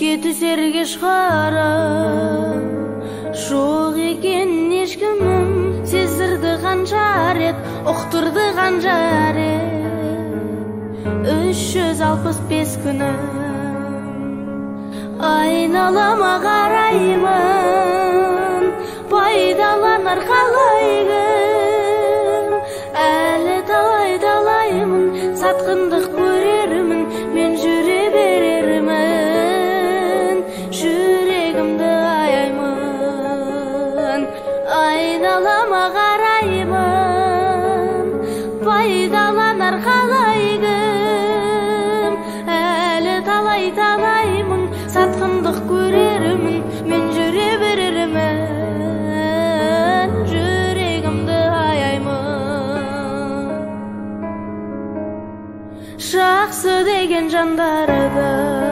түсерге шығара жоқ екен ешкімім сездірді қанша рет ұқтырды қанша рет 365 күні айналама қараймын пайдаланар қалай кім әлі талай-талаймын сатқындық көрермін мен жүре берермін жүрегімді аяймын айналама қараймын пайдаланар қалай кім әлі талай-талаймын сатқындық көрермін мен жүре берермін жүрегімді аяймын жақсы деген жандарды